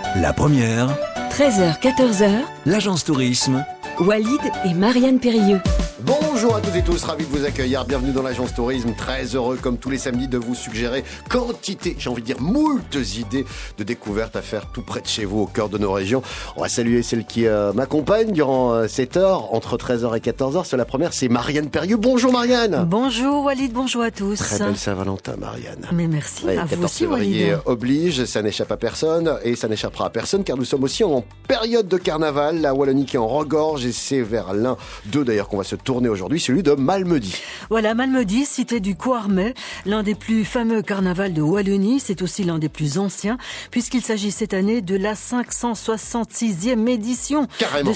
La première, 13h-14h, l'agence tourisme. Walid et Marianne Périlleux. Bonjour à toutes et tous, ravi de vous accueillir, bienvenue dans l'agence tourisme, très heureux comme tous les samedis de vous suggérer quantité, j'ai envie de dire moultes idées de découvertes à faire tout près de chez vous, au cœur de nos régions. On va saluer celle qui m'accompagne durant cette heure, entre 13h et 14h. Sur la première, c'est Marianne Périlleux. Bonjour Marianne. Bonjour Walid, bonjour à tous. Très belle Saint-Valentin Marianne. Mais merci, Ouais, à vous 14 aussi février Walid. oblige, ça n'échappe à personne et ça n'échappera à personne car nous sommes aussi en période de carnaval, la Wallonie qui en regorge et c'est vers l'un d'eux d'ailleurs qu'on va se tourner aujourd'hui, celui de Malmedy. Voilà, Malmedy, cité du Couarmet, l'un des plus fameux carnavals de Wallonie, c'est aussi l'un des plus anciens puisqu'il s'agit cette année de la 566e édition Carrément.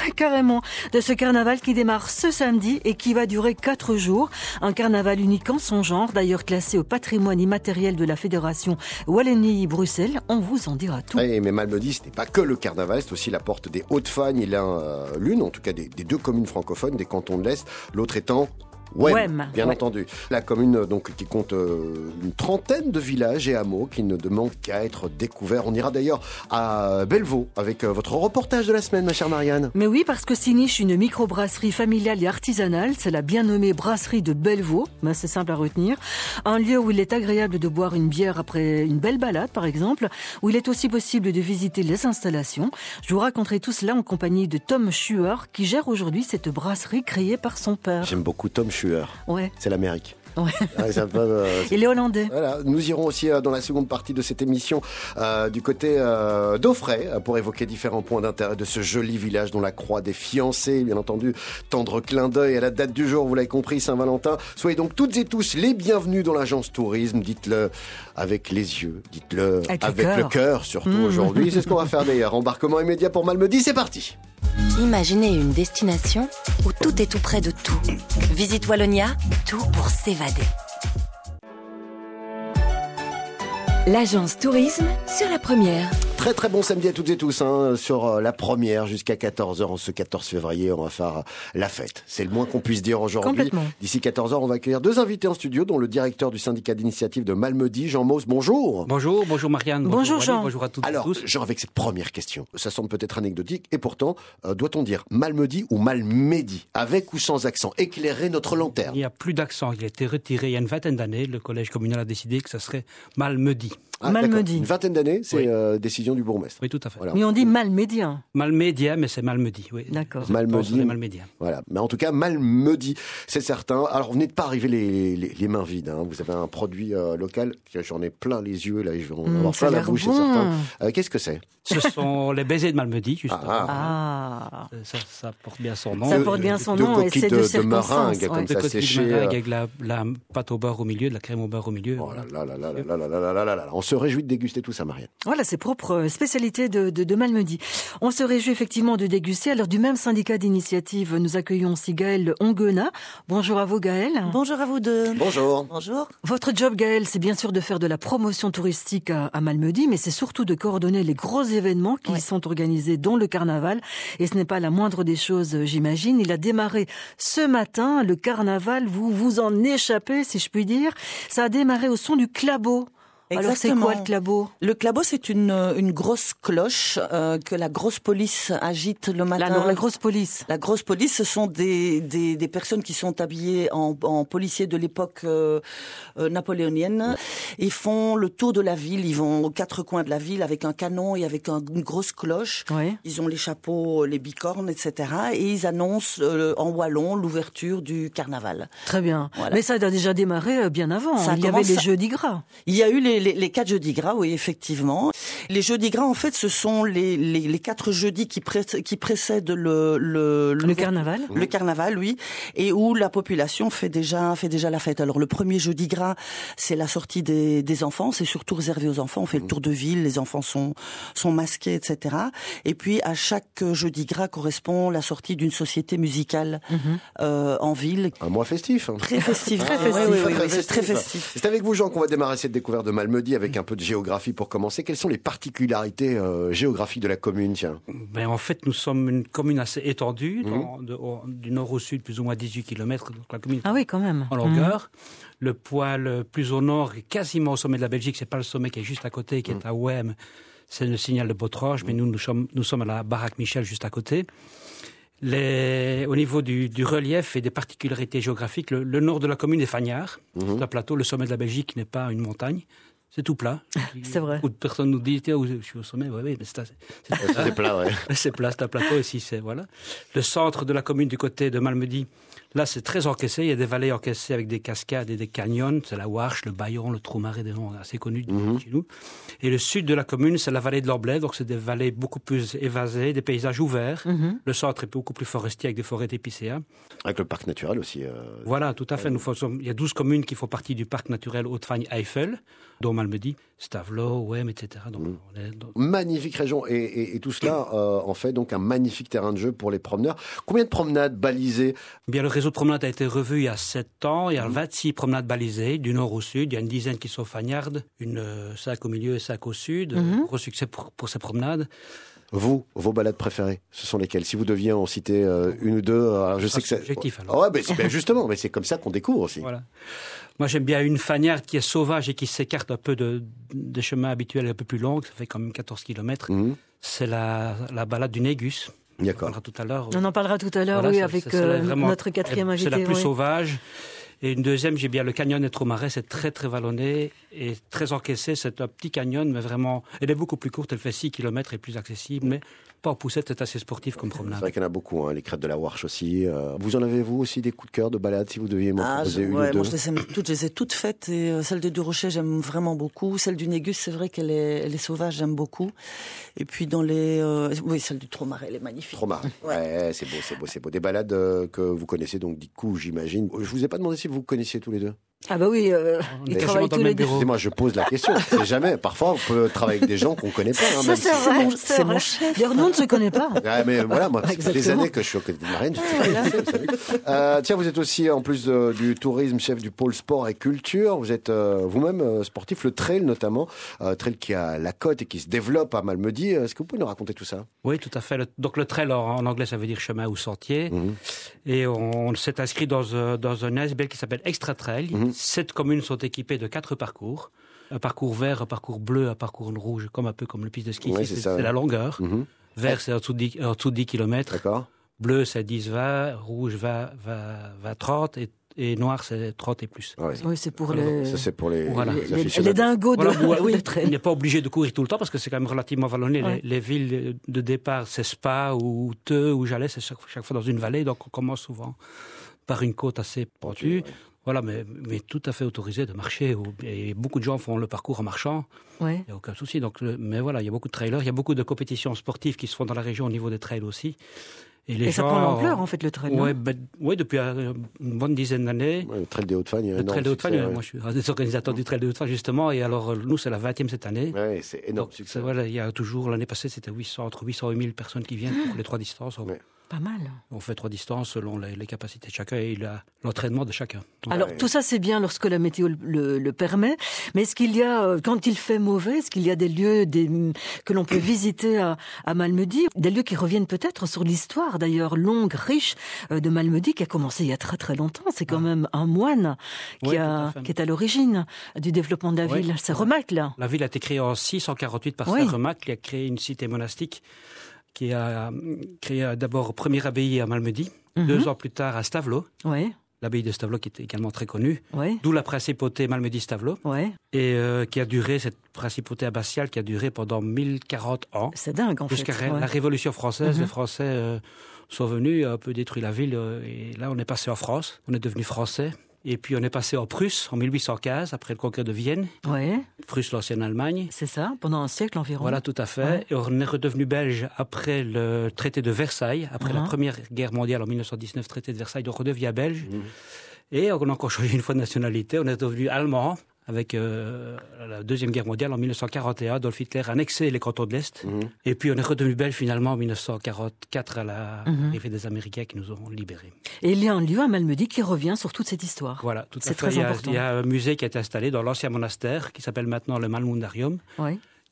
de ce carnaval qui démarre ce samedi et qui va durer 4 jours. Un carnaval unique en son genre, d'ailleurs classé au patrimoine immatériel de la Fédération Wallonie-Bruxelles. On vous en dira tout. Oui, mais Malmedy, ce n'est pas que le carnaval, c'est aussi la porte des Hauts-de-Fagne et l'une, en tout cas des deux communes francophones, des cantons de l'Est, l'autre étant Wem, bien entendu. La commune donc qui compte une trentaine de villages et hameaux qui ne demandent qu'à être découverts. On ira d'ailleurs à Bellevaux avec votre reportage de la semaine, ma chère Marianne. Mais oui, parce que s'y niche une microbrasserie familiale et artisanale, c'est la bien nommée brasserie de Bellevaux, ben, c'est simple à retenir. Un lieu où il est agréable de boire une bière après une belle balade, par exemple, où il est aussi possible de visiter les installations. Je vous raconterai tout cela en compagnie de Tom Schuer, qui gère aujourd'hui cette brasserie créée par son père. J'aime beaucoup Tom Schuer. Ouais. C'est l'Amérique. Ouais. Ouais, c'est un peu, Il est hollandais. Voilà, nous irons aussi dans la seconde partie de cette émission du côté d'Aufray pour évoquer différents points d'intérêt de ce joli village dont la croix des fiancés, bien entendu, tendre clin d'œil à la date du jour, vous l'avez compris, Saint-Valentin. Soyez donc toutes et tous les bienvenus dans l'agence tourisme, dites-le avec les yeux, dites-le avec le cœur, surtout aujourd'hui. C'est ce qu'on va faire d'ailleurs. Embarquement immédiat pour Malmedy, c'est parti. Imaginez une destination où tout est tout près de tout. Visite Wallonia, tout pour s'évader. L'agence tourisme sur la première. Très très bon samedi à toutes et tous sur la première jusqu'à 14h en ce 14 février. On va faire la fête. C'est le moins qu'on puisse dire aujourd'hui. Complètement. D'ici 14h, on va accueillir deux invités en studio, dont le directeur du syndicat d'initiative de Malmedy, Jean Mauss. Bonjour. Bonjour Marianne. Bonjour Walid, Jean. bonjour à toutes et Alors, tous. Jean, avec cette première question, ça semble peut-être anecdotique et pourtant, doit-on dire Malmedy ou Malmedy, avec ou sans accent? Éclairez notre lanterne. Il n'y a plus d'accent. Il a été retiré il y a une vingtaine d'années. Le collège communal a décidé que ça serait Malmedy. Ah, Malmedy. d'accord. Une vingtaine d'années, c'est décision du bourgmestre. Oui, tout à fait. Voilà. Mais on dit Malmédien. Malmédien, mais c'est Malmedy. Oui. D'accord. Malmedy. Malmédien. Voilà, mais en tout cas Malmedy, c'est certain. Alors vous n'êtes pas arrivé les mains vides, hein. Vous avez un produit local, j'en ai plein les yeux là, je vais en avoir ça plein a la l'air bouche, c'est bon. certain. Qu'est-ce que c'est? Ce sont les baisers de Malmedy, justement. Ah. Ça porte bien son nom. Ça porte bien son Deux nom et coquilles c'est de de circonstance. meringue, comme Ouais. De ça coquilles de séché. meringue avec la pâte au beurre au milieu, de la crème au beurre au milieu. Oh là là là là là là là là là là là. On se réjouit de déguster tout ça, Marianne. Voilà, c'est propre spécialité de Malmedy. On se réjouit effectivement de déguster. Alors du même syndicat d'initiative, nous accueillons aussi Gaël Onguena. Bonjour à vous Gaël. Bonjour à vous deux. Bonjour. Bonjour. Votre job Gaël, c'est bien sûr de faire de la promotion touristique à Malmedy, mais c'est surtout de coordonner les gros événements qui y sont organisés, dont le carnaval. Et ce n'est pas la moindre des choses, j'imagine. Il a démarré ce matin, le carnaval, vous vous en échappez, si je puis dire. Ça a démarré au son du clabot. Alors c'est Exactement. quoi le clabot? Le clabot, c'est une grosse cloche que la grosse police agite le matin. La grosse police. La grosse police, ce sont des personnes qui sont habillées en policiers de l'époque napoléonienne. Ils font le tour de la ville, ils vont aux quatre coins de la ville avec un canon et avec une grosse cloche. Oui. Ils ont les chapeaux, les bicornes, etc. Et ils annoncent en wallon l'ouverture du carnaval. Très bien. Voilà. Mais ça a déjà démarré bien avant. Ça Il y avait commence les à- jeudis gras. Il y a eu les 4 jeudis gras, oui, effectivement. Les jeudis gras, en fait, ce sont les 4 jeudis qui précèdent Le carnaval. Le carnaval, oui, et où la population fait déjà la fête. Alors le premier jeudi gras, c'est la sortie des enfants, c'est surtout réservé aux enfants. On fait le tour de ville, les enfants sont masqués, etc. Et puis à chaque jeudi gras correspond la sortie d'une société musicale en ville. Un mois festif. Hein. Très festif, Très festif. Oui, c'est très festif. C'est avec vous, Jean, qu'on va démarrer cette découverte de Malmedy avec un peu de géographie pour commencer. Quelles sont les particularités particularités géographiques de la commune, tiens? Ben, en fait, nous sommes une commune assez étendue, du nord au sud, plus ou moins 18 km, donc la commune Ah oui, quand même. en longueur. Le point le plus au nord est quasiment au sommet de la Belgique, c'est pas le sommet qui est juste à côté, qui est à Ouem, c'est le signal de Bottroge, mais nous sommes à la Baraque Michel, juste à côté. Au niveau du relief et des particularités géographiques, le nord de la commune est fagnard, c'est un plateau, le sommet de la Belgique n'est pas une montagne. C'est tout plat. C'est vrai. Beaucoup de personnes nous disent, tiens, je suis au sommet. Oui, mais C'est plat, ouais. c'est plat, c'est un plateau. Ici, voilà. Le centre de la commune du côté de Malmedy, là, c'est très encaissé. Il y a des vallées encaissées avec des cascades et des canyons. C'est la Warche, le Bayon, le Trou-Marais, des noms assez connus chez nous. Et le sud de la commune, c'est la vallée de l'Orblay. Donc, c'est des vallées beaucoup plus évasées, des paysages ouverts. Le centre est beaucoup plus forestier avec des forêts d'épicéas. Avec le parc naturel aussi. Voilà, tout à fait. Il y a 12 communes qui font partie du parc naturel Haute-Fagne-Eifel, dont Malmedy, Stavelot, Ouem, etc. Donc, Magnifique région. Et tout cela en fait donc un magnifique terrain de jeu pour les promeneurs. Combien de promenades balisées? Bien, le réseau de promenades a été revu il y a 7 ans. Il y a 26 promenades balisées, du nord au sud. Il y a une dizaine qui sont fagnardes, 5 au milieu et 5 au sud. Gros succès pour ces promenades. Vous, vos balades préférées, ce sont lesquelles? Si vous deviez en citer une ou deux, je sais que c'est objectif. Alors. Ouais, mais justement, mais c'est comme ça qu'on découvre aussi. Voilà. Moi, j'aime bien une fagnarde qui est sauvage et qui s'écarte un peu des chemins habituels un peu plus longs. Ça fait quand même 14 km. C'est la balade du Négus. D'accord. On en parlera tout à l'heure, voilà, oui, avec notre quatrième invité. C'est la plus oui. sauvage. Et une deuxième, j'ai bien le canyon des Trou-Marais, c'est très très vallonné et très encaissé. C'est un petit canyon, mais vraiment, elle est beaucoup plus courte, elle fait 6 km et plus accessible, mais pas en poussette, c'est assez sportif comme promenade. C'est vrai qu'il y en a beaucoup, les crêtes de la Warche aussi. Vous en avez, vous aussi, des coups de cœur de balade, si vous deviez m'en proposer une ou deux? Moi, je les ai toutes faites, et celle de Durocher, j'aime vraiment beaucoup. Celle du Négus, c'est vrai qu'elle est sauvage, j'aime beaucoup. Et puis dans celle du Trou-Marais, elle est magnifique. Trou-Marais, ouais, c'est beau. Des balades que vous connaissez, donc du coup, j'imagine. Je vous ai pas demandé si vous connaissiez tous les deux. Ah bah oui, ils travaillent tous les deux. Moi, je pose la question. C'est jamais. Parfois, on peut travailler avec des gens qu'on connaît pas. Ça, c'est vrai. C'est mon chef. D'ailleurs, nous, on ne se connaît pas. Ah, mais voilà, moi, ça fait des années que je suis au côté de Marraine. Tiens, vous êtes aussi, en plus du tourisme, chef du pôle sport et culture. Vous êtes vous-même sportif, le trail notamment. Trail qui a la cote et qui se développe à Malmedy. Est-ce que vous pouvez nous raconter tout ça? Oui, tout à fait. Donc, le trail, en anglais, ça veut dire chemin ou sentier. Et on s'est inscrit dans un ASBL qui s'appelle Extra Trail. 7 communes sont équipées de 4 parcours. Un parcours vert, un parcours bleu, un parcours rouge, un peu comme le piste de ski. Oui, c'est la longueur. Vert, c'est en dessous de 10 km. D'accord. Bleu, c'est 10-20. Rouge, 20-30. Et noir, c'est 30 et plus. Ouais. Oui, c'est pour Ça, c'est pour les les dingos de trail. On n'est pas obligé de courir tout le temps parce que c'est quand même relativement vallonné. Ouais. Les villes de départ, c'est Spa ou Theux ou Jalais, c'est chaque fois dans une vallée. Donc, on commence souvent par une côte assez pentue. Okay, ouais. Voilà, mais tout à fait autorisé de marcher. Et beaucoup de gens font le parcours en marchant. Ouais. Il n'y a aucun souci. Donc, mais voilà, il y a beaucoup de trailers. Il y a beaucoup de compétitions sportives qui se font dans la région au niveau des trails aussi. Et ça prend l'ampleur, en fait, le trail. Oui, depuis une bonne dizaine d'années. Ouais, le trail des Hauts-de-Fagne. Le trail des Hauts-de-Fagne, moi je suis un des organisateurs du trail des Hauts-de-Fagne, justement. Et alors, nous, c'est la 20e cette année. Oui, c'est énorme. Donc, voilà, il y a toujours, l'année passée, c'était entre 800 et 1000 personnes qui viennent pour les 3 distances. Ouais. Pas mal. On fait 3 distances selon les capacités de chacun et l'entraînement de chacun. Alors, tout ça, c'est bien lorsque la météo le permet. Mais est-ce qu'il y a, quand il fait mauvais, est-ce qu'il y a des lieux que l'on peut visiter à Malmedy? Des lieux qui reviennent peut-être sur l'histoire, d'ailleurs, longue, riche, de Malmedy, qui a commencé il y a très très longtemps. C'est quand même un moine qui est à l'origine du développement de la ville. C'est Remacle. La ville a été créée en 648 par Saint Remacle, qui a créé une cité monastique, qui a créé d'abord première abbaye à Malmedy, 2 ans plus tard à Stavelot, l'abbaye de Stavelot qui est également très connue, d'où la principauté Malmedy-Stavelot, et qui a duré, cette principauté abbatiale qui a duré pendant 1040 ans. C'est dingue en fait. Jusqu'à la Révolution française, les Français sont venus, un peu détruit la ville, et là on est passé en France, on est devenu français. Et puis on est passé en Prusse en 1815, après le congrès de Vienne. Prusse, l'ancienne Allemagne. C'est ça, pendant un siècle environ. Voilà, tout à fait. Et on est redevenu belge après le traité de Versailles, après la Première Guerre mondiale en 1919, traité de Versailles, donc on redevient belge. Et on a encore changé une fois de nationalité, on est devenu allemand. Avec la Deuxième Guerre mondiale en 1941, Adolf Hitler a annexé les cantons de l'Est. Et puis on est redevenu belge finalement en 1944 à l'arrivée des Américains qui nous ont libérés. Et il y a un lieu à Malmedy qui revient sur toute cette histoire. Voilà, tout à fait. C'est très important. Il y a un musée qui a été installé dans l'ancien monastère qui s'appelle maintenant le Malmundarium. Il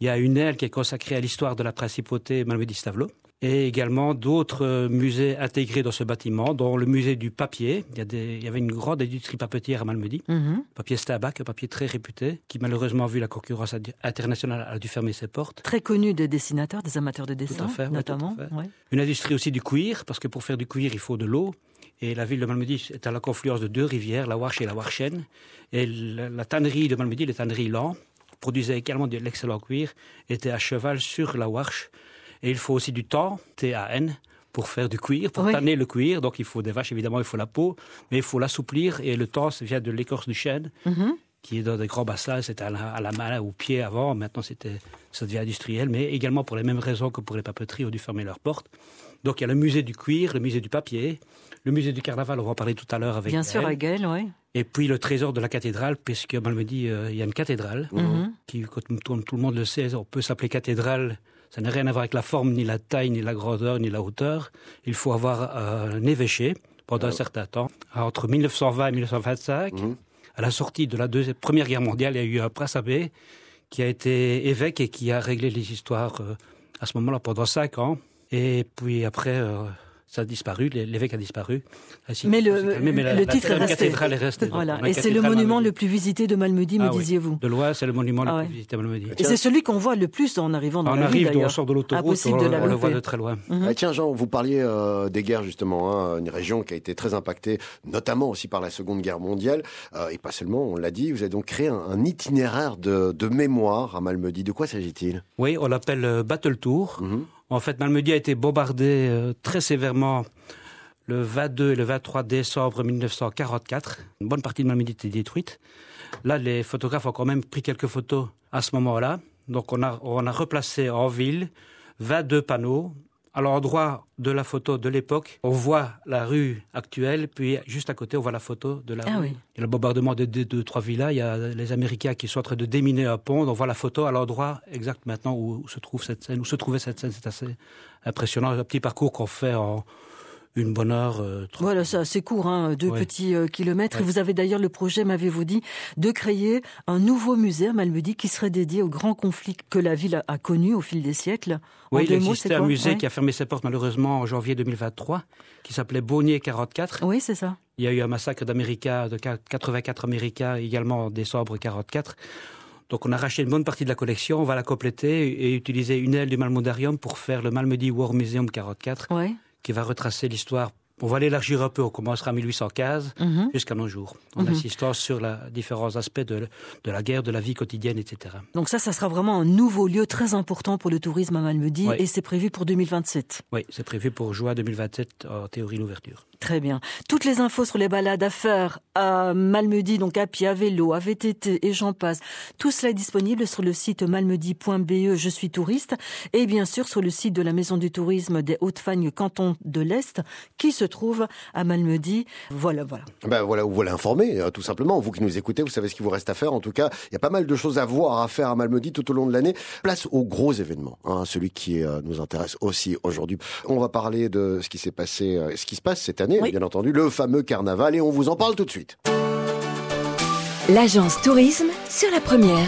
Il y a une aile qui est consacrée à l'histoire de la principauté Malmedy-Stavelot. Et également d'autres musées intégrés dans ce bâtiment, dont le musée du papier. Il y avait une grande industrie papetière à Malmedy. Papier Stabac, un papier très réputé, qui malheureusement, vu la concurrence internationale, a dû fermer ses portes. Très connu des dessinateurs, des amateurs de dessin, tout à fait, notamment. tout à fait. Ouais. Une industrie aussi du cuir, parce que pour faire du cuir, il faut de l'eau. Et la ville de Malmedy est à la confluence de deux rivières, la Warche et la Warchen. Et la tannerie de Malmedy, les tanneries Lan, produisait également de l'excellent cuir, était à cheval sur la Warche. Et il faut aussi du temps, T-A-N, pour faire du cuir, pour tanner le cuir. Donc il faut des vaches, évidemment, il faut la peau, mais il faut l'assouplir. Et le temps, ça vient de l'écorce du chêne, qui est dans des grands bassins. C'était à la main, au pied avant. Maintenant, ça devient industriel. Mais également pour les mêmes raisons que pour les papeteries, ont dû fermer leurs portes. Donc il y a le musée du cuir, le musée du papier, le musée du carnaval, on va en parler tout à l'heure avec Bien sûr, avec Gaël, oui. Et puis le trésor de la cathédrale, puisque Malmedy, il y a une cathédrale, qui, comme tout le monde le sait, on peut s'appeler cathédrale. Ça n'a rien à voir avec la forme, ni la taille, ni la grandeur, ni la hauteur. Il faut avoir un évêché pendant un certain temps. Entre 1920 et 1925, à la sortie de la Première Guerre mondiale, il y a eu un prince abbé qui a été évêque et qui a réglé les histoires à ce moment-là pendant 5 ans. Et puis après, ça a disparu, l'évêque a disparu. Mais le titre est resté. La cathédrale est restée. Voilà. Et c'est le monument le plus visité de Malmedy, me disiez-vous. De loin, c'est le monument le plus visité de Malmedy. Et c'est celui qu'on voit le plus en arrivant dans la ville, on sort de l'autoroute, on le voit de très loin. Tiens Jean, vous parliez des guerres justement, une région qui a été très impactée, notamment aussi par la Seconde Guerre mondiale, et pas seulement, on l'a dit, vous avez donc créé un itinéraire de mémoire à Malmedy. De quoi s'agit-il ? Oui, on l'appelle Battle Tour. En fait, Malmedy a été bombardé très sévèrement le 22 et le 23 décembre 1944. Une bonne partie de Malmedy était détruite. Là, les photographes ont quand même pris quelques photos à ce moment-là. Donc, on a replacé en ville 22 panneaux. À l'endroit de la photo de l'époque, on voit la rue actuelle, puis juste à côté, on voit la photo de la rue. Oui. Il y a le bombardement de 2-3 villas, il y a les Américains qui sont en train de déminer un pont, on voit la photo à l'endroit exact maintenant où se trouvait cette scène. C'est assez impressionnant, un petit parcours qu'on fait en une bonne heure. Voilà, c'est assez court, 2 petits kilomètres. Et vous avez d'ailleurs le projet, m'avez-vous dit, de créer un nouveau musée à Malmedy qui serait dédié aux grands conflits que la ville a connus au fil des siècles. Oui, il existait un musée qui a fermé ses portes malheureusement en janvier 2023, qui s'appelait Bonnier 44. Oui, c'est ça. Il y a eu un massacre d'Américains, de 84 Américains également en décembre 44. Donc on a racheté une bonne partie de la collection, on va la compléter et utiliser une aile du Malmodarium pour faire le Malmedy War Museum 44. Oui. Qui va retracer l'histoire. On va l'élargir un peu, on commencera en 1815 jusqu'à nos jours, en insistant sur les différents aspects de la guerre, de la vie quotidienne, etc. Donc ça sera vraiment un nouveau lieu très important pour le tourisme à Malmedy et c'est prévu pour 2027. Oui, c'est prévu pour juin 2027, en théorie l'ouverture. Très bien. Toutes les infos sur les balades à faire à Malmedy, donc à pied, à vélo, à VTT et j'en passe, tout cela est disponible sur le site malmedy.be, je suis touriste, et bien sûr sur le site de la Maison du Tourisme des Hautes-Fagnes, canton de l'Est, qui se trouve à Malmedy. Voilà. Voilà, vous voilà informé, tout simplement. Vous qui nous écoutez, vous savez ce qu'il vous reste à faire. En tout cas, il y a pas mal de choses à voir, à faire à Malmedy tout au long de l'année. Place aux gros événements, celui qui nous intéresse aussi aujourd'hui. On va parler de ce qui s'est passé, ce qui se passe cette année, bien entendu, le fameux carnaval, et on vous en parle tout de suite. L'agence tourisme sur la première.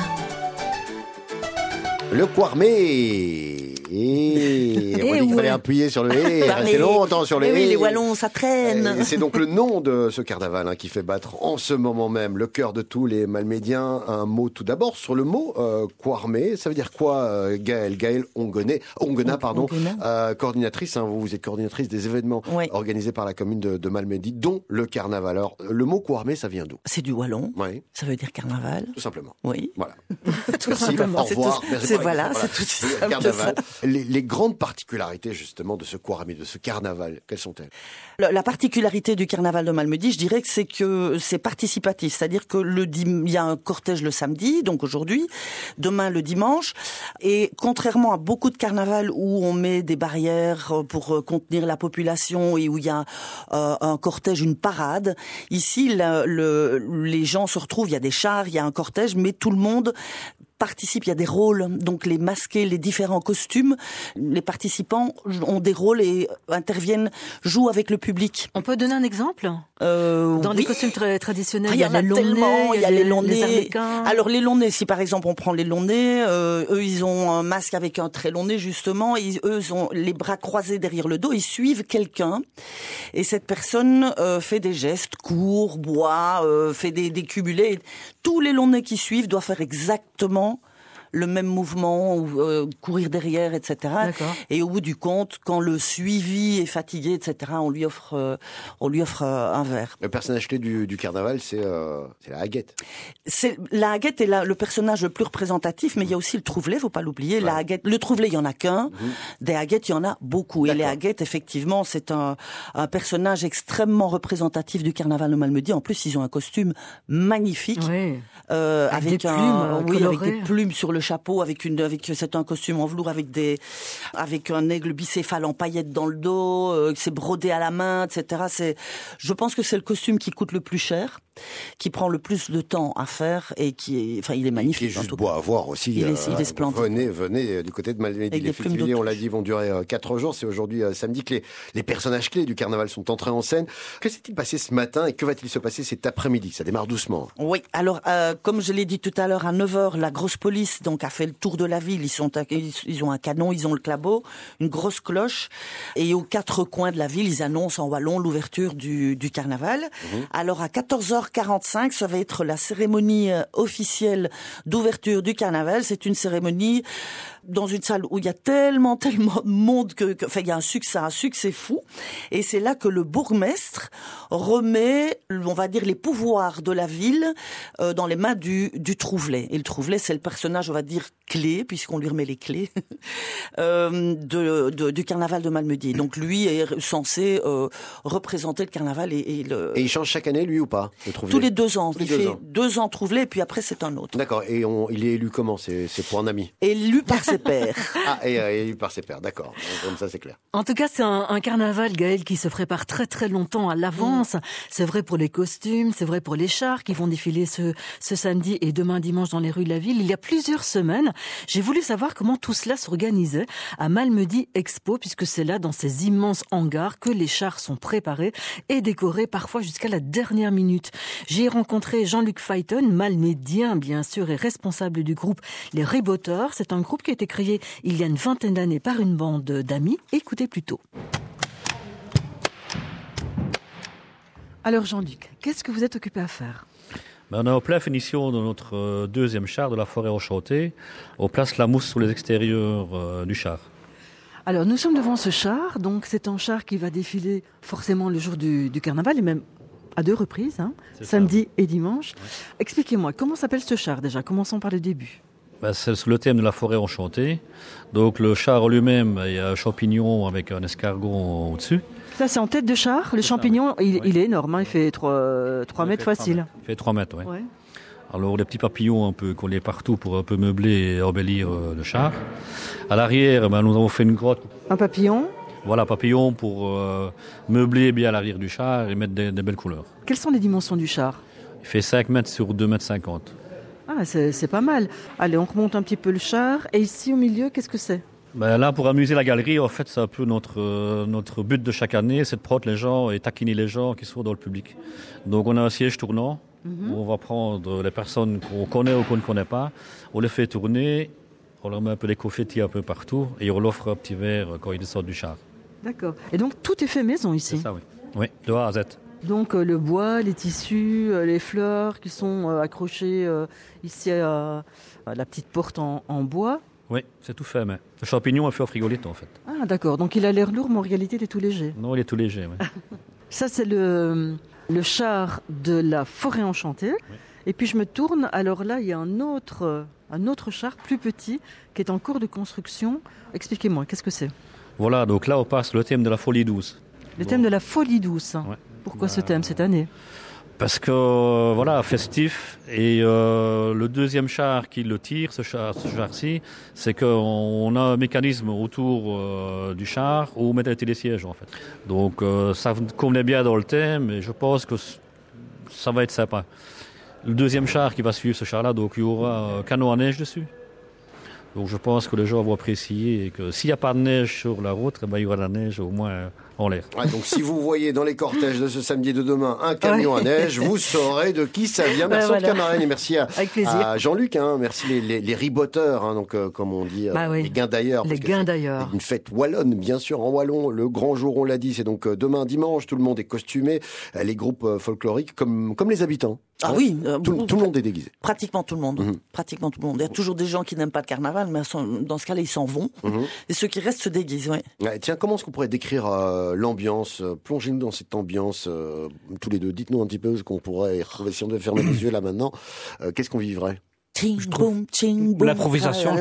Le Quarmé. Et on dit qu'il fallait appuyer sur le et, rester longtemps sur le et. Oui, les Wallons, ça traîne. C'est donc le nom de ce carnaval qui fait battre en ce moment même le cœur de tous les Malmédiens. Un mot tout d'abord sur le mot Quarmé. Ça veut dire quoi, Gaël Ongona, coordinatrice. Vous êtes coordinatrice des événements organisés par la commune de Malmedy, dont le carnaval. Alors, le mot Quarmé, ça vient d'où ? C'est du wallon. Oui. Ça veut dire carnaval. Tout simplement. Oui. Voilà. Tout simplement. Au revoir. C'est tout simple. Carnaval. Les grandes particularités justement de ce Quarmé, de ce carnaval, quelles sont-elles ? La particularité du carnaval de Malmedy, je dirais que c'est participatif, c'est-à-dire que il y a un cortège le samedi, donc aujourd'hui, demain le dimanche, et contrairement à beaucoup de carnavals où on met des barrières pour contenir la population et où il y a un cortège, une parade, ici les gens se retrouvent, il y a des chars, il y a un cortège, mais tout le monde participent, il y a des rôles, donc les masqués, les différents costumes, les participants ont des rôles et interviennent, jouent avec le public. On peut donner un exemple Dans les costumes très traditionnels, il y a les longs nez, il y a les longs nez. arlequins. Alors les longs nez, si par exemple on prend les longs nez, eux ils ont un masque avec un très long nez justement, et eux ils ont les bras croisés derrière le dos, ils suivent quelqu'un et cette personne fait des gestes, court, boit, fait des cumulés. Tous les longs nez qui suivent doivent faire exactement le même mouvement, ou courir derrière, etc. D'accord. Et au bout du compte, quand le suivi est fatigué, etc., on lui offre un verre. Le personnage clé du carnaval, c'est la Haguette. La Haguette est le personnage le plus représentatif, mais il y a aussi le Trouvelet, faut pas l'oublier. La Haguette, le Trouvelet, il y en a qu'un. Des Haguettes, il y en a beaucoup. D'accord. Et les Haguettes, effectivement, c'est un personnage extrêmement représentatif du carnaval de Malmedy. En plus, ils ont un costume magnifique. Oui. Avec des plumes colorées. avec des plumes sur le chapeau, c'est un costume en velours avec un aigle bicéphale en paillettes dans le dos, c'est brodé à la main, etc. Je pense que c'est le costume qui coûte le plus cher, qui prend le plus de temps à faire et il est magnifique. Qui est juste beau à voir aussi. Il est splendide. Venez du côté de Malmedy. Les festivités, on l'a dit, vont durer 4 jours. C'est aujourd'hui samedi que les personnages clés du carnaval sont entrés en scène. Que s'est-il passé ce matin et que va-t-il se passer cet après-midi? Ça démarre doucement. Oui, alors comme je l'ai dit tout à l'heure, à 9h, la grosse police a fait le tour de la ville. Ils ont un canon, ils ont le clabot, une grosse cloche, et aux 4 coins de la ville, ils annoncent en wallon l'ouverture du carnaval. Alors à 14h45, ça va être la cérémonie officielle d'ouverture du carnaval. C'est une cérémonie dans une salle où il y a tellement de monde il y a un succès fou. Et c'est là que le bourgmestre remet, on va dire, les pouvoirs de la ville dans les mains du Trouvelet. Et le Trouvelet, c'est le personnage, on va dire, clé, puisqu'on lui remet les clés, du carnaval de Malmedy. Donc lui est censé représenter le carnaval et il change chaque année, lui, ou pas, le Trouvelet? Tous les 2 ans. Il fait 2 ans Trouvelet, et puis après, c'est un autre. D'accord. Et il est élu comment? C'est pour un ami? Élu par ses pairs. Et élu par ses pairs, d'accord. Comme ça, c'est clair. En tout cas, c'est un carnaval, Gaël, qui se prépare très très longtemps à l'avance. C'est vrai pour les costumes, c'est vrai pour les chars qui vont défiler ce samedi et demain dimanche dans les rues de la ville. Il y a plusieurs semaines, j'ai voulu savoir comment tout cela s'organisait à Malmedy Expo, puisque c'est là, dans ces immenses hangars, que les chars sont préparés et décorés, parfois jusqu'à la dernière minute. J'ai rencontré Jean-Luc Phaeton, malmédien bien sûr, et responsable du groupe Les Riboteurs. C'est un groupe qui a été créé il y a une vingtaine d'années par une bande d'amis. Écoutez plutôt. Alors Jean-Luc, qu'est-ce que vous êtes occupé à faire? On est en pleine finition de notre deuxième char de la forêt enchantée. On place la mousse sur les extérieurs du char. Alors nous sommes devant ce char, donc c'est un char qui va défiler forcément le jour du carnaval et même à 2 reprises, samedi et dimanche. Ouais. Expliquez-moi, comment s'appelle ce char déjà? Commençons par le début. C'est le thème de la forêt enchantée. Donc le char en lui-même, il y a un champignon avec un escargot au-dessus. Ça, c'est en tête de char. Le champignon, il est énorme, il fait 3 mètres facile. Il fait 3 mètres, oui. Ouais. Alors les petits papillons un peu collés partout pour un peu meubler et embellir le char. À l'arrière, nous avons fait une grotte. Un papillon? Voilà, papillon pour meubler bien l'arrière du char et mettre des belles couleurs. Quelles sont les dimensions du char? Il fait 5 mètres sur 2 mètres 50. Ah, c'est pas mal. Allez, on remonte un petit peu le char. Et ici, au milieu, qu'est-ce que c'est? Là, pour amuser la galerie, en fait, c'est un peu notre but de chaque année, c'est de prendre les gens et taquiner les gens qui sont dans le public. Donc, on a un siège tournant où on va prendre les personnes qu'on connaît ou qu'on ne connaît pas. On les fait tourner, on leur met un peu des confettis un peu partout et on leur offre un petit verre quand ils descendent du char. D'accord. Et donc, tout est fait maison ici? C'est ça, oui. Oui, de A à Z. Donc le bois, les tissus, les fleurs qui sont accrochées ici à la petite porte en bois. Oui, c'est tout fait. Mais le champignon est fait au frigolite en fait. Ah d'accord, donc il a l'air lourd mais en réalité il est tout léger. Non, il est tout léger, oui. Ça c'est le char de la forêt enchantée. Oui. Et puis je me tourne, alors là il y a un autre char plus petit qui est en cours de construction. Expliquez-moi, qu'est-ce que c'est? Voilà, donc là on passe le thème de la folie douce. Le thème de la folie douce. Ouais. Pourquoi ce thème cette année? Parce que, voilà, festif. Et le deuxième char qui le tire, ce char-ci, c'est qu'on a un mécanisme autour du char où on met des télésièges, en fait. Donc, ça convenait bien dans le thème et je pense que ça va être sympa. le deuxième char qui va suivre ce char-là, donc il y aura un canot à neige dessus. Donc je pense que les gens vont apprécier et que s'il n'y a pas de neige sur la route, il y aura de la neige au moins en l'air. Ouais, donc si vous voyez dans les cortèges de ce samedi et de demain un camion à neige, vous saurez de qui ça vient. Merci en tout cas Marlène et merci à Jean-Luc, merci les riboteurs, donc comme on dit, les guindailleurs. Les guindailleurs. Une fête wallonne, bien sûr, en wallon. Le grand jour, on l'a dit, c'est donc demain dimanche, tout le monde est costumé, les groupes folkloriques comme les habitants. Ah oui, tout le monde est déguisé. Pratiquement tout le monde. Pratiquement tout le monde. Il y a toujours des gens qui n'aiment pas le carnaval, mais dans ce cas-là, ils s'en vont. Et ceux qui restent se déguisent. Ouais. Tiens, comment est-ce qu'on pourrait décrire l'ambiance? Plongez-nous dans cette ambiance tous les deux. Dites-nous un petit peu ce qu'on pourrait retrouver si on devait fermer les yeux là maintenant. Qu'est-ce qu'on vivrait? L'improvisation,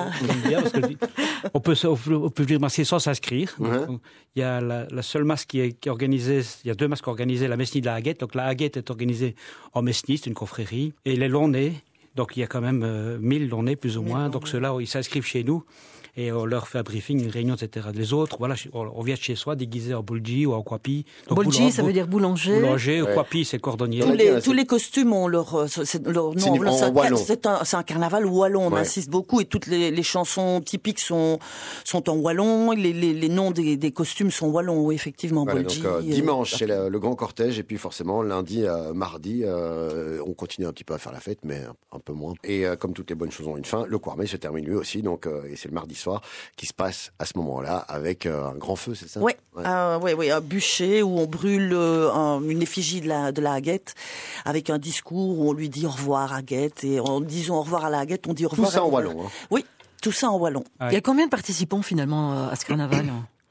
on peut venir masquer sans s'inscrire. Il y a la seule masque qui est organisée, il y a deux masques organisés, la Mesnie de la Haguette. Donc la Haguette est organisée en Mesnie, c'est une confrérie. Et les Launay, donc il y a quand même 1000 Launay plus ou moins. Donc ceux-là, ils s'inscrivent chez nous. Et on leur fait un briefing, une réunion, etc. Les autres, voilà, on vient de chez soi déguisés en boulji ou en kwapi. Boulji, ça veut dire boulanger. Boulanger, ou kwapi, c'est cordonnier. Tous les costumes ont leur nom. C'est un carnaval wallon, on insiste beaucoup, et toutes les chansons typiques sont en wallon. Les noms des costumes sont wallons, oui, effectivement. Voilà, boulji, donc, dimanche, c'est le grand cortège, et puis forcément, lundi, mardi, on continue un petit peu à faire la fête, mais un peu moins. Et comme toutes les bonnes choses ont une fin, le Kwarmé se termine lui aussi, donc, et c'est le mardi soir qui se passe à ce moment-là avec un grand feu, c'est ça? Oui, un bûcher où on brûle une effigie de la Haguette avec un discours où on lui dit au revoir Haguette, et en disant au revoir à la Haguette, on dit au revoir. Tout ça en wallon. Oui, tout ça en wallon. Il y a combien de participants finalement à ce carnaval?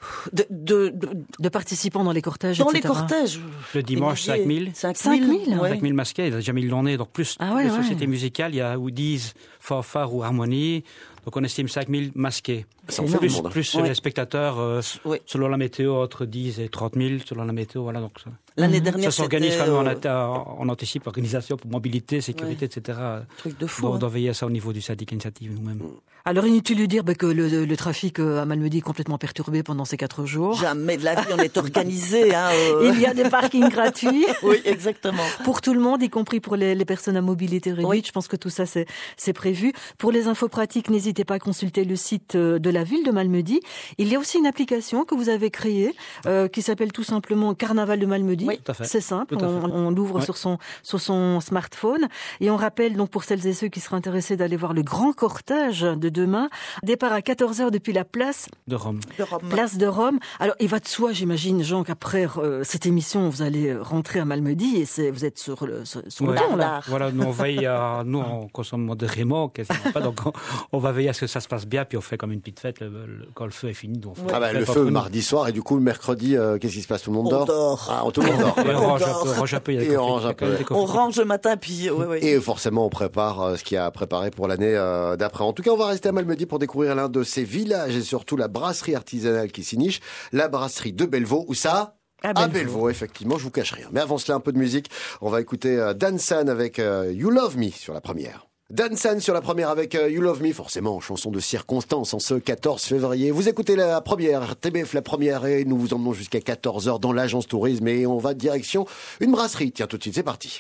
De participants dans les cortèges, Dans etc. les cortèges. Le dimanche, 5000. 5000 masqués, il y a déjà 1000 Launay. Donc plus les sociétés musicales, il y a Woodies, fanfare ou harmonie. Donc on estime 5000 masqués. Plus les spectateurs, selon la météo, entre 10 et 30 000, selon la météo. Voilà, donc l'année dernière, ça s'organise quand même on anticipe organisation pour mobilité, sécurité, etc. Truc de fou. On doit veiller à ça au niveau du syndicat initiative nous-mêmes. Alors inutile de dire que le trafic à Malmedy est complètement perturbé pendant ces 4 jours. Jamais de la vie, on est organisé. Il y a des parkings gratuits. Oui, exactement. Pour tout le monde, y compris pour les personnes à mobilité réduite. Oui. Je pense que tout ça, c'est prévu. Pour les infos pratiques, n'hésitez pas à consulter le site de la ville de Malmedy. Il y a aussi une application que vous avez créée qui s'appelle tout simplement Carnaval de Malmedy. Oui, tout à fait. C'est simple, on l'ouvre sur son smartphone. Et on rappelle donc pour celles et ceux qui seraient intéressés d'aller voir le grand cortège de demain, départ à 14h depuis la place de Rome. Place de Rome. Alors il va de soi, j'imagine, Jean, qu'après cette émission, vous allez rentrer à Malmedy et vous êtes sur le temps là. Voilà, nous on veille on consomme modérément, quasiment pas, donc on va veiller à ce que ça se passe bien, puis on fait comme une petite fête quand le feu est fini. Donc le feu mardi soir, et du coup le mercredi, qu'est-ce qui se passe? Tout le monde dort? On dort. Tout le monde dort. Et on range un peu, il y a des on range le matin, puis Et forcément on prépare ce qu'il y a à préparer pour l'année d'après. En tout cas, on va rester à Malmedy pour découvrir l'un de ces villages et surtout la brasserie artisanale qui s'y niche, la brasserie de Bellevaux. Où ça? À Bellevaux, effectivement, je vous cache rien. Mais avant cela, un peu de musique. On va écouter Dan San avec You Love Me sur la première. Dan San sur la première avec You Love Me, forcément, chanson de circonstance en ce 14 février. Vous écoutez la première, TBF la première, et nous vous emmenons jusqu'à 14h dans l'agence tourisme et on va direction une brasserie. Tiens, tout de suite, c'est parti.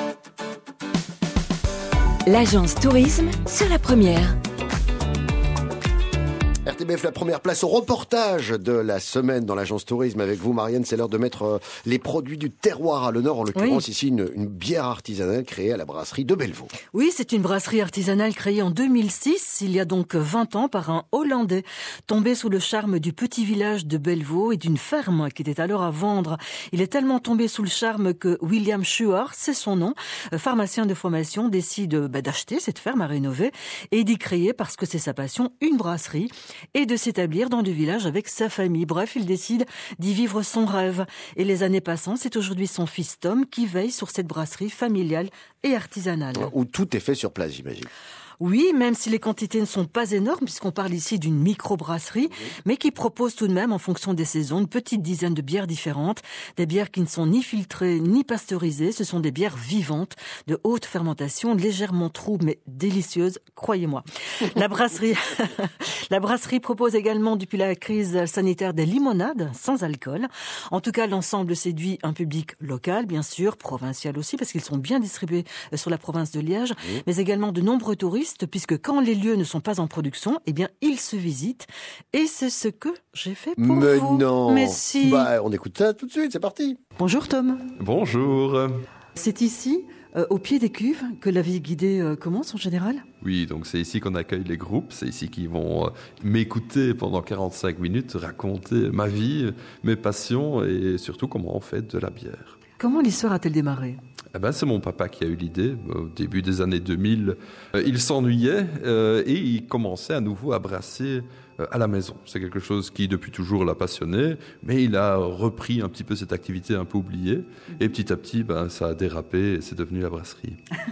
L'agence tourisme sur la première. RTBF, la première, place au reportage de la semaine dans l'agence tourisme avec vous, Marianne. C'est l'heure de mettre les produits du terroir à l'honneur. En l'occurrence, ici, une bière artisanale créée à la brasserie de Bellevaux. Oui, c'est une brasserie artisanale créée en 2006, il y a donc 20 ans, par un Hollandais, tombé sous le charme du petit village de Bellevaux et d'une ferme qui était alors à vendre. Il est tellement tombé sous le charme que William Schuart, c'est son nom, pharmacien de formation, décide d'acheter cette ferme à rénover et d'y créer, parce que c'est sa passion, une brasserie, et de s'établir dans le village avec sa famille. Bref, il décide d'y vivre son rêve. Et les années passant, c'est aujourd'hui son fils Tom qui veille sur cette brasserie familiale et artisanale. Où tout est fait sur place, j'imagine. Oui, même si les quantités ne sont pas énormes, puisqu'on parle ici d'une microbrasserie, mais qui propose tout de même, en fonction des saisons, une petite dizaine de bières différentes. Des bières qui ne sont ni filtrées, ni pasteurisées. Ce sont des bières vivantes, de haute fermentation, légèrement troubles, mais délicieuses, croyez-moi. La brasserie propose également, depuis la crise sanitaire, des limonades sans alcool. En tout cas, l'ensemble séduit un public local, bien sûr, provincial aussi, parce qu'ils sont bien distribués sur la province de Liège, mais également de nombreux touristes, puisque quand les lieux ne sont pas en production, eh bien, ils se visitent. Et c'est ce que j'ai fait pour vous. Mais non. Mais si. On écoute ça tout de suite, c'est parti. Bonjour Tom. Bonjour. C'est ici, au pied des cuves, que la visite guidée commence en général ? Oui, donc c'est ici qu'on accueille les groupes, c'est ici qu'ils vont m'écouter pendant 45 minutes, raconter ma vie, mes passions et surtout comment on fait de la bière. Comment l'histoire a-t-elle démarré ? C'est mon papa qui a eu l'idée au début des années 2000. Il s'ennuyait et il commençait à nouveau à brasser à la maison. C'est quelque chose qui depuis toujours l'a passionné, mais il a repris un petit peu cette activité un peu oubliée et petit à petit ça a dérapé et c'est devenu la brasserie.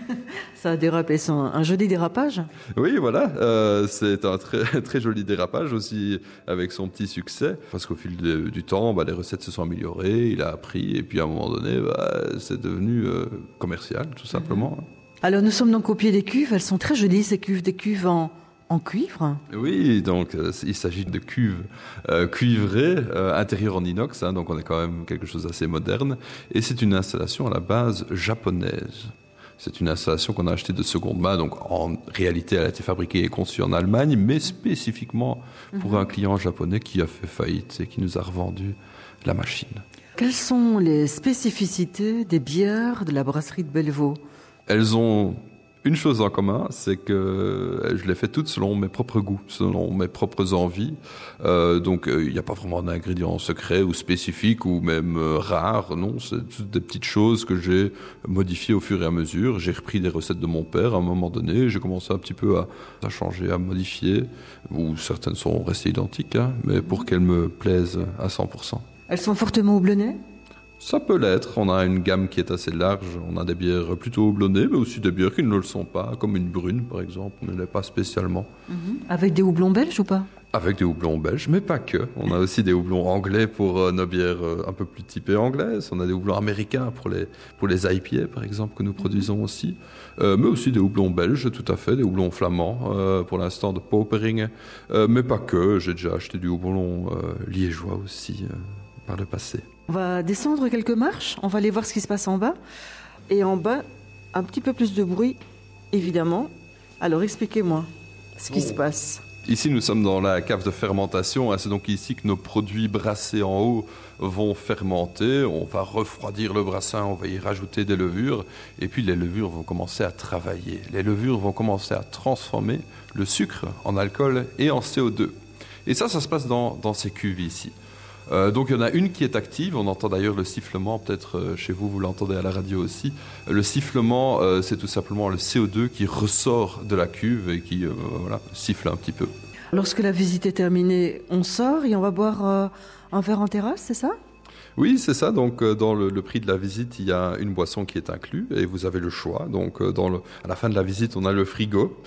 Ça a dérapé, c'est un joli dérapage ? Oui, voilà, c'est un très, très joli dérapage aussi avec son petit succès parce qu'au fil du temps, les recettes se sont améliorées, il a appris et puis à un moment donné, c'est devenu commercial tout simplement. Alors nous sommes donc au pied des cuves, elles sont très jolies ces cuves, des cuves en cuivre. Oui, donc il s'agit de cuves cuivrées, intérieures en inox, donc on est quand même quelque chose d'assez moderne. Et c'est une installation à la base japonaise. C'est une installation qu'on a achetée de seconde main, donc en réalité elle a été fabriquée et conçue en Allemagne, mais spécifiquement pour un client japonais qui a fait faillite et qui nous a revendu la machine. Quelles sont les spécificités des bières de la brasserie de Bellevaux ? Elles ont une chose en commun, c'est que je les fais toutes selon mes propres goûts, selon mes propres envies. Donc il n'y a pas vraiment d'ingrédients secrets ou spécifiques ou même rares. Non, c'est toutes des petites choses que j'ai modifiées au fur et à mesure. J'ai repris des recettes de mon père à un moment donné. J'ai commencé un petit peu à changer, à modifier. Ou certaines sont restées identiques, mais pour qu'elles me plaisent à 100%. Elles sont fortement houblonnées ? Ça peut l'être. On a une gamme qui est assez large. On a des bières plutôt houblonnées, mais aussi des bières qui ne le sont pas, comme une brune, par exemple. On ne l'est pas spécialement. Avec des houblons belges ou pas ? Avec des houblons belges, mais pas que. On a aussi des houblons anglais pour nos bières un peu plus typées anglaises. On a des houblons américains pour les IPA, par exemple, que nous produisons aussi. Mais aussi des houblons belges, tout à fait. Des houblons flamands, pour l'instant de Popering. Mais pas que. J'ai déjà acheté du houblon liégeois aussi, par le passé. On va descendre quelques marches, on va aller voir ce qui se passe en bas. Et en bas, un petit peu plus de bruit, évidemment. Alors expliquez-moi ce qui se passe. Ici, nous sommes dans la cave de fermentation. C'est donc ici que nos produits brassés en haut vont fermenter. On va refroidir le brassin, on va y rajouter des levures. Et puis les levures vont commencer à travailler. Les levures vont commencer à transformer le sucre en alcool et en CO2. Et ça se passe dans ces cuves ici. Donc il y en a une qui est active, on entend d'ailleurs le sifflement, peut-être chez vous, vous l'entendez à la radio aussi. Le sifflement, c'est tout simplement le CO2 qui ressort de la cuve et qui siffle un petit peu. Lorsque la visite est terminée, on sort et on va boire un verre en terrasse, c'est ça ? Oui, c'est ça. Donc, dans le prix de la visite, il y a une boisson qui est inclue et vous avez le choix. Donc, à la fin de la visite, on a le frigo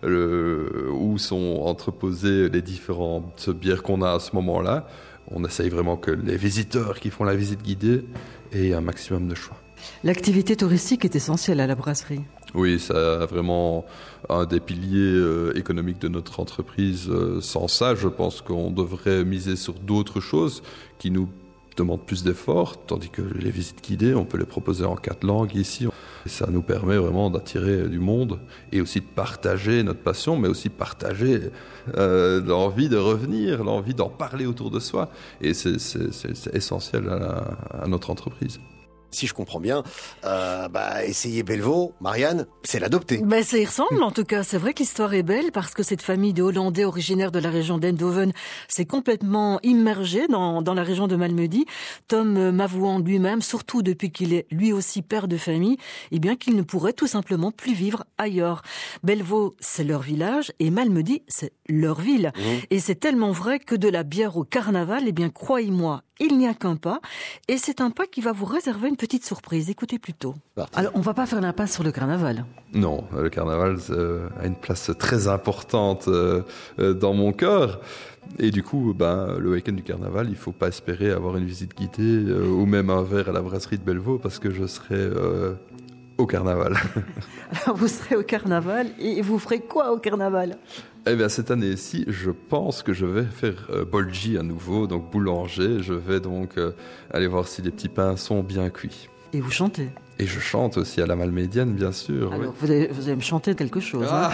où sont entreposées les différentes bières qu'on a à ce moment-là. On essaye vraiment que les visiteurs qui font la visite guidée aient un maximum de choix. L'activité touristique est essentielle à la brasserie. Oui, c'est vraiment un des piliers économiques de notre entreprise. Sans ça, je pense qu'on devrait miser sur d'autres choses qui nous demandent plus d'efforts, tandis que les visites guidées, on peut les proposer en 4 langues ici. Et ça nous permet vraiment d'attirer du monde et aussi de partager notre passion, mais aussi partager l'envie de revenir, l'envie d'en parler autour de soi. Et c'est essentiel à notre entreprise. Si je comprends bien, essayer Bellevaux, Marianne, c'est l'adopter. Ça y ressemble en tout cas. C'est vrai que l'histoire est belle parce que cette famille de Hollandais originaires de la région d'Eindhoven s'est complètement immergée dans la région de Malmedy. Tom m'avouant lui-même, surtout depuis qu'il est lui aussi père de famille, qu'il ne pourrait tout simplement plus vivre ailleurs. Bellevaux, c'est leur village et Malmedy, c'est leur ville. Et c'est tellement vrai que de la bière au carnaval, croyez-moi, Il n'y a qu'un pas. Et c'est un pas qui va vous réserver une petite surprise. Écoutez plutôt. Alors, on va pas faire l'impasse sur le carnaval. Non, le carnaval a une place très importante dans mon cœur. Et du coup, le week-end du carnaval, il ne faut pas espérer avoir une visite guidée ou même un verre à la brasserie de Bellevaux parce que je serai au carnaval. Alors, vous serez au carnaval et vous ferez quoi au carnaval ? Eh bien, cette année-ci, je pense que je vais faire bolji à nouveau, donc boulanger. Je vais donc aller voir si les petits pains sont bien cuits. Et vous chantez ? Et je chante aussi à la Malmédienne, bien sûr. Alors, oui. vous allez me chanter quelque chose. Ah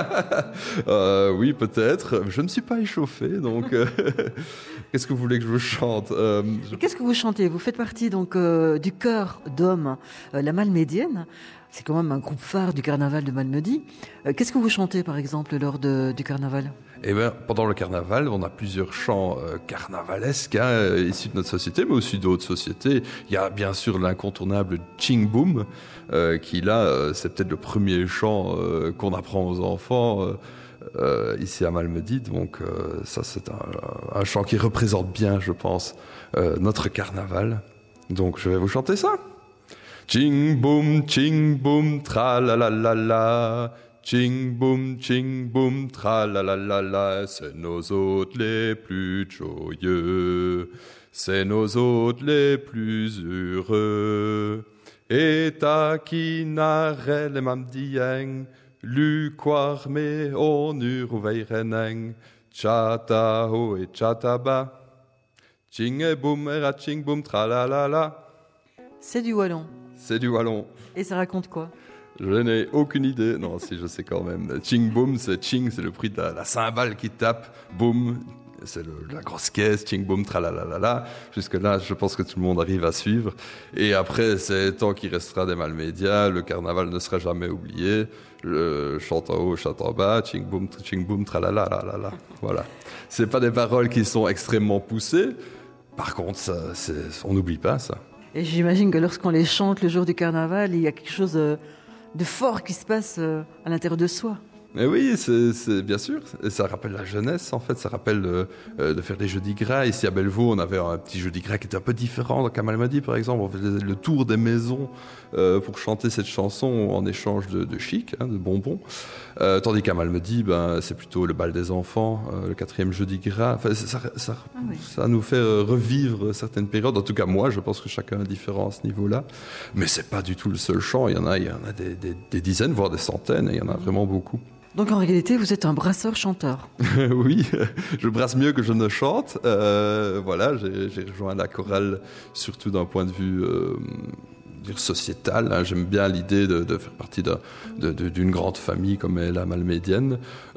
oui, peut-être. Je ne suis pas échauffé, donc qu'est-ce que vous voulez que je vous chante Qu'est-ce que vous chantez ? Vous faites partie donc du chœur d'hommes, la Malmédienne. C'est quand même un groupe phare du carnaval de Malmedy. Qu'est-ce que vous chantez, par exemple, lors du carnaval ? Eh bien, pendant le carnaval, on a plusieurs chants carnavalesques issus de notre société, mais aussi d'autres sociétés. Il y a bien sûr l'incontournable Ching Boom, qui là, c'est peut-être le premier chant qu'on apprend aux enfants ici à Malmedy. Donc ça, c'est un chant qui représente bien, je pense, notre carnaval. Donc je vais vous chanter ça. Ching boom, tra la la la la. Ching boom, tra la la la la. C'est nos hôtes les plus joyeux, c'est nos hôtes les plus heureux. Et taquinare le mamdieng, luquarme onur uveireneng, chatao et chataba. Ching boom, era ching boom, tra la la la. C'est du wallon. C'est du wallon. Et ça raconte quoi ? Je n'ai aucune idée. Non, si, je sais quand même. Ching boom, c'est le bruit de la cymbale qui tape. Boom, c'est la grosse caisse. Ching boom, tralalalala. Jusque-là, je pense que tout le monde arrive à suivre. Et après, c'est tant qu'il restera des Malmédias, le carnaval ne sera jamais oublié. Le chante en haut, chante en bas. Ching boom, tralalalala. Voilà. C'est pas des paroles qui sont extrêmement poussées. Par contre, on n'oublie pas ça. Et j'imagine que lorsqu'on les chante le jour du carnaval, il y a quelque chose de fort qui se passe à l'intérieur de soi. Mais oui, c'est bien sûr. Et ça rappelle la jeunesse, en fait. Ça rappelle de faire des jeudis gras. Ici à Bellevaux, on avait un petit jeudi gras qui était un peu différent. Donc à Malmedy, par exemple, on faisait le tour des maisons pour chanter cette chanson en échange de chic, de bonbons. Tandis qu'à Malmedy, c'est plutôt le bal des enfants, le 4e jeudi gras. Enfin, ça nous fait revivre certaines périodes. En tout cas, moi, je pense que chacun est différent à ce niveau-là. Mais c'est pas du tout le seul chant. Il y en a des dizaines, voire des centaines. Et il y en a vraiment beaucoup. Donc en réalité, vous êtes un brasseur-chanteur. Oui, je brasse mieux que je ne chante. Voilà, j'ai rejoint la chorale surtout d'un point de vue sociétal. J'aime bien l'idée de faire partie d'une grande famille comme est la Malmédienne.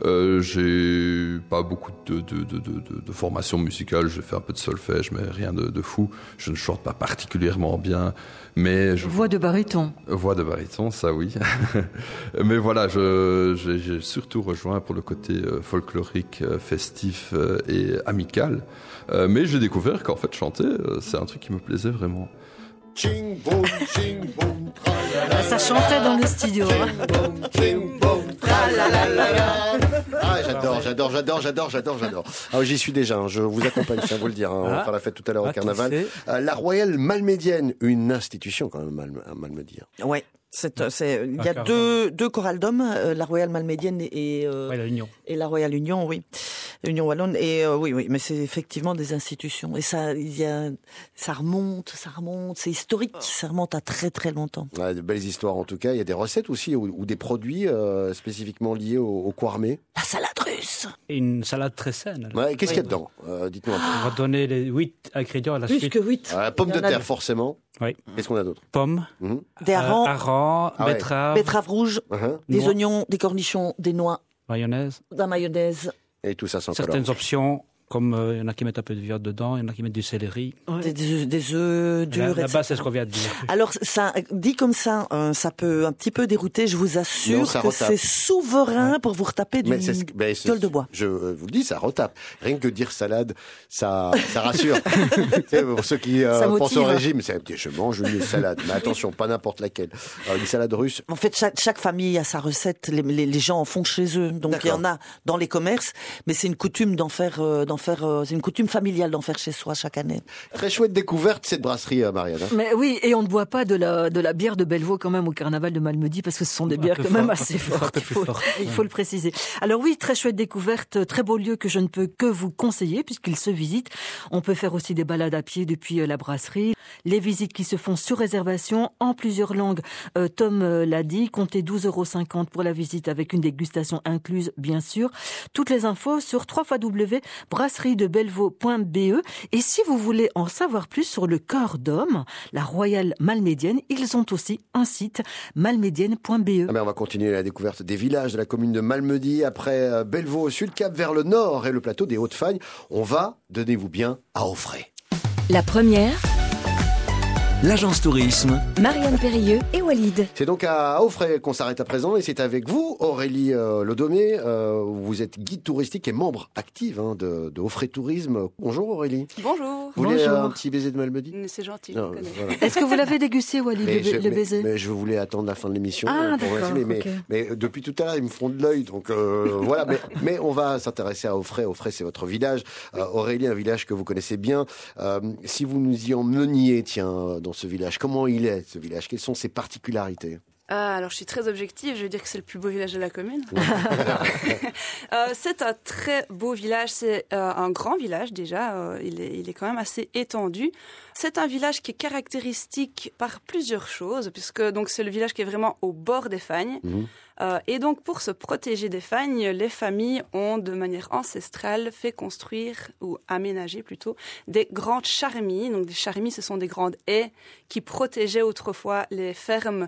J'ai pas beaucoup de formation musicale. J'ai fait un peu de solfège, mais rien de fou. Je ne chante pas particulièrement bien. Mais voix de baryton. Voix de baryton, ça oui. Mais voilà, j'ai surtout rejoint pour le côté folklorique, festif et amical. Mais j'ai découvert qu'en fait chanter, c'est un truc qui me plaisait vraiment. Ching boom, ça chantait dans le studio. Ching boom, ah, j'adore. Ah, j'y suis déjà, je vous accompagne, je tiens à vous le dire. On va faire la fête tout à l'heure au carnaval. La Royale Malmédienne, une institution quand même à Malmedy. Ouais. Il y a deux chorales d'hommes, la Royale Malmédienne et la Royale Union, oui, Union Wallonne. Et oui, mais c'est effectivement des institutions. Et ça remonte, c'est historique, ça remonte à très très longtemps. Ouais, de belles histoires en tout cas. Il y a des recettes aussi ou des produits spécifiquement liés au Quarmé. La salade russe. Et une salade très saine. Ouais, qu'est-ce qu'il y a dedans Dites-moi un peu. On va donner les 8 ingrédients à la suite. Plus que 8. Pommes de terre forcément. Oui. Qu'est-ce qu'on a d'autre? Pommes, des harengs, betteraves rouges, des oignons, des cornichons, des noix, mayonnaise, de la mayonnaise. Et tout ça sans certaines options, comme il y en a qui mettent un peu de viande dedans, il y en a qui mettent du céleri. Des œufs durs, là-bas, c'est ce qu'on vient de dire. Alors, ça, dit comme ça, ça peut un petit peu dérouter. Je vous assure que c'est souverain pour vous retaper d'une gueule de bois. Je vous le dis, ça retape. Rien que dire salade, ça rassure. Pour ceux qui pensent au régime, je mange une salade. Mais attention, pas n'importe laquelle. Alors, une salade russe. En fait, chaque famille a sa recette. Les gens en font chez eux. Donc, il y en a dans les commerces. Mais c'est une coutume d'en faire faire. C'est une coutume familiale d'en faire chez soi chaque année. Très chouette découverte cette brasserie, Marianne. Mais oui, et on ne boit pas de la bière de Bellevaux quand même au carnaval de Malmedy parce que ce sont des bières quand même assez fortes. Il faut le préciser. Alors oui, très chouette découverte, très beau lieu que je ne peux que vous conseiller puisqu'il se visite. On peut faire aussi des balades à pied depuis la brasserie. Les visites qui se font sur réservation en plusieurs langues. Tom l'a dit, comptez 12,50 € pour la visite avec une dégustation incluse, bien sûr. Toutes les infos sur www.brasserie-de-bellevaux.be. Et si vous voulez en savoir plus sur le corps d'homme, la Royale Malmédienne, ils ont aussi un site, malmédienne.be. On va continuer la découverte des villages de la commune de Malmedy. Après Bellevaux au sud, cap vers le nord et le plateau des Hauts-de-Fagne, on va, tenez-vous bien, à Auffray. La première, l'agence tourisme, Marianne Périlleux et Walid. C'est donc à Auffray qu'on s'arrête à présent et c'est avec vous, Aurélie Lodomé. Vous êtes guide touristique et membre active de Auffray Tourisme. Bonjour Aurélie. Bonjour. Vous voulez un petit baiser de Malmedy? C'est gentil, Non, je connais. voilà. Est-ce que vous l'avez dégusté, Walid, le baiser? mais je voulais attendre la fin de l'émission. Ah, pour d'accord. mais, mais depuis tout à l'heure, ils me font de l'œil. Donc voilà. Mais on va s'intéresser à Auffray. Auffray, c'est votre village. Aurélie, un village que vous connaissez bien. Si vous nous y emmeniez, tiens, dans ce village, comment il est, ce village? Quelles sont ses particularités? Alors, je suis très objective, je veux dire que c'est le plus beau village de la commune. C'est un très beau village, c'est un grand village déjà, il est quand même assez étendu. C'est un village qui est caractéristique par plusieurs choses, puisque donc c'est le village qui est vraiment au bord des fagnes. Et donc, pour se protéger des fagnes, les familles ont, de manière ancestrale, fait construire, ou aménager plutôt, des grandes charmilles. Donc, des charmilles, ce sont des grandes haies qui protégeaient autrefois les fermes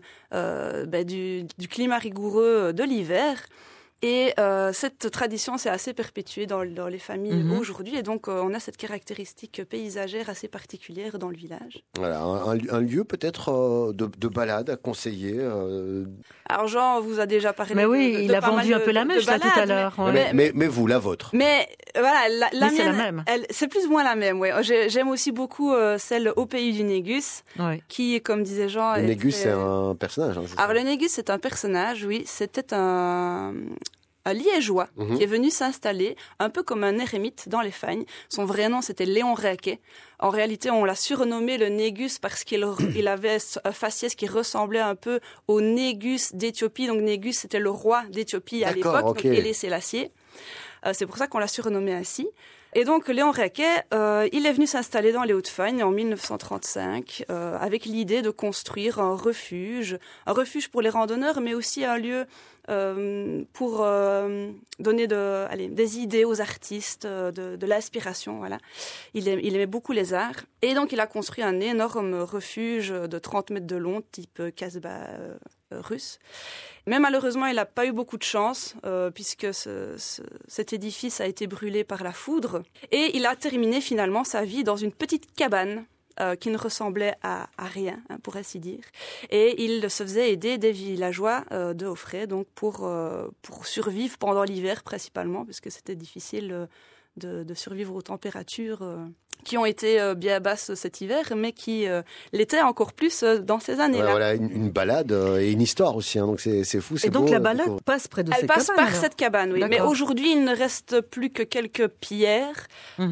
du climat rigoureux de l'hiver. Et cette tradition s'est assez perpétuée dans les familles aujourd'hui. Et donc, on a cette caractéristique paysagère assez particulière dans le village. Voilà, un lieu peut-être de balade à conseiller. Alors, Jean vous a déjà parlé. Mais oui, il a vendu un peu la mèche là tout à l'heure. Mais vous, la vôtre. Mais voilà, la mienne, c'est la même. C'est plus ou moins la même. Ouais. J'aime aussi beaucoup celle au pays du Négus, qui, comme disait Jean, le Négus, c'est un personnage. Alors, le Négus, c'est un personnage, oui. C'était un liégeois qui est venu s'installer un peu comme un érémite dans les Fagnes. Son vrai nom, c'était Léon Réquet. En réalité, on l'a surnommé le Négus parce qu'il avait un faciès qui ressemblait un peu au Négus d'Éthiopie. Donc Négus, c'était le roi d'Éthiopie à l'époque, donc Haïlé Sélassié. C'est pour ça qu'on l'a surnommé ainsi. Et donc, Léon Réquet, il est venu s'installer dans les Hauts-de-Fagne en 1935 avec l'idée de construire un refuge pour les randonneurs, mais aussi un lieu pour donner des idées aux artistes, de l'inspiration. Voilà. Il aimait beaucoup les arts. Et donc, il a construit un énorme refuge de 30 mètres de long, type Casbah russe. Mais malheureusement, il n'a pas eu beaucoup de chance puisque cet édifice a été brûlé par la foudre. Et il a terminé finalement sa vie dans une petite cabane qui ne ressemblait à rien, pour ainsi dire. Et il se faisait aider des villageois de Auffray, donc pour survivre pendant l'hiver principalement, puisque c'était difficile de survivre aux températures qui ont été bien basses cet hiver, mais qui l'étaient encore plus dans ces années-là. Voilà, une balade et une histoire aussi, donc c'est fou, c'est beau. Et donc la balade passe près de cette cabane. Elle passe par cette cabane, oui. Mais aujourd'hui, il ne reste plus que quelques pierres. Il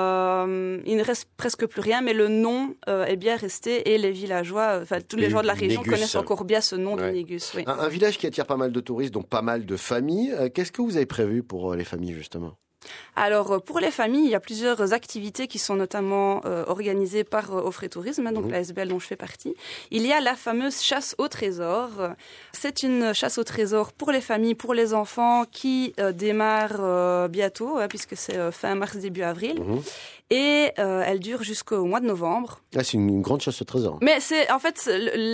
ne reste presque plus rien, mais le nom est bien resté et les villageois, tous les gens de la région connaissent encore bien ce nom de Négus. Oui. Un village qui attire pas mal de touristes, donc pas mal de familles. Qu'est-ce que vous avez prévu pour les familles, justement ? Alors, pour les familles, il y a plusieurs activités qui sont notamment organisées par Auffray Tourisme, donc la SBL dont je fais partie. Il y a la fameuse chasse au trésor. C'est une chasse au trésor pour les familles, pour les enfants, qui démarre bientôt, puisque c'est fin mars, début avril. Et elle dure jusqu'au mois de novembre. Ah, c'est une grande chasse au trésor. Mais c'est en fait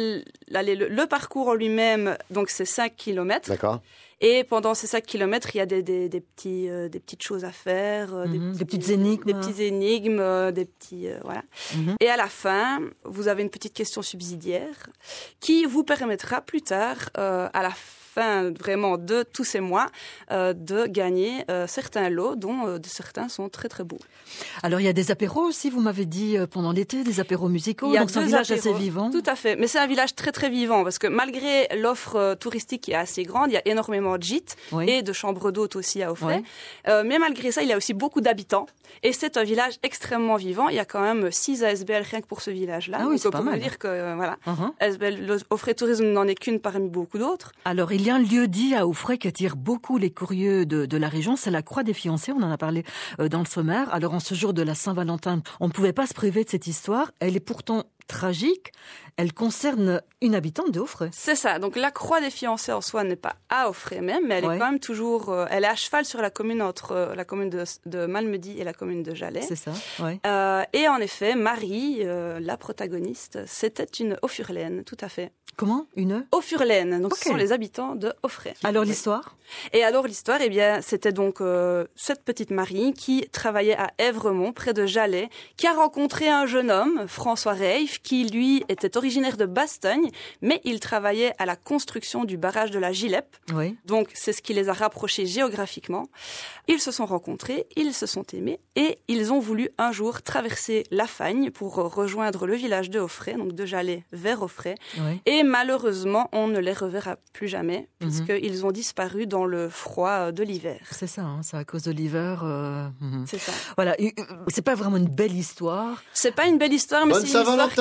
le parcours en lui-même, donc c'est 5 kilomètres. D'accord. Et pendant ces 5 kilomètres, il y a des petites choses à faire, des petites énigmes. Des petites énigmes, voilà. Et à la fin, vous avez une petite question subsidiaire qui vous permettra plus tard, à la fin vraiment de tous ces mois de gagner certains lots dont certains sont très très beaux. Alors il y a des apéros aussi, vous m'avez dit pendant l'été, des apéros musicaux. Donc c'est un village assez vivant. Tout à fait, mais c'est un village très très vivant parce que malgré l'offre touristique qui est assez grande, il y a énormément de gîtes et de chambres d'hôtes aussi à Offray. Mais malgré ça, il y a aussi beaucoup d'habitants et c'est un village extrêmement vivant. Il y a quand même 6 ASBL rien que pour ce village-là. Ah oui, c'est pas mal. On peut dire que voilà, ASBL Offray Tourisme n'en est qu'une parmi beaucoup d'autres. Alors il y a un lieu dit à Offray qui attire beaucoup les curieux de la région, c'est la Croix des Fiancés. On en a parlé dans le sommaire. Alors en ce jour de la Saint-Valentin, on ne pouvait pas se priver de cette histoire. Elle est pourtant tragique. Elle concerne une habitante de Offray. C'est ça. Donc la Croix des Fiancés en soi n'est pas à Offray même, mais elle est quand même toujours. Elle est à cheval sur la commune entre la commune de Malmedy et la commune de Jalais. C'est ça. Ouais. Et en effet, Marie, la protagoniste, c'était une Offurlaine, tout à fait. Comment? Une Offurlaine. Donc ce sont les habitants de Offray. Alors l'histoire? Et alors l'histoire, eh bien, c'était donc cette petite Marie qui travaillait à Évremont, près de Jalais, qui a rencontré un jeune homme, François Reif, qui lui était originaire de Bastogne, mais il travaillait à la construction du barrage de la Gilep. Oui. Donc c'est ce qui les a rapprochés géographiquement. Ils se sont rencontrés, ils se sont aimés et ils ont voulu un jour traverser la Fagne pour rejoindre le village de Offray, donc de Jalais vers Offray. Oui. Et malheureusement, on ne les reverra plus jamais puisqu'ils ont disparu dans le froid de l'hiver. C'est ça, hein, c'est à cause de l'hiver. C'est ça. Voilà, c'est pas vraiment une belle histoire. C'est pas une belle histoire, mais Bonne c'est une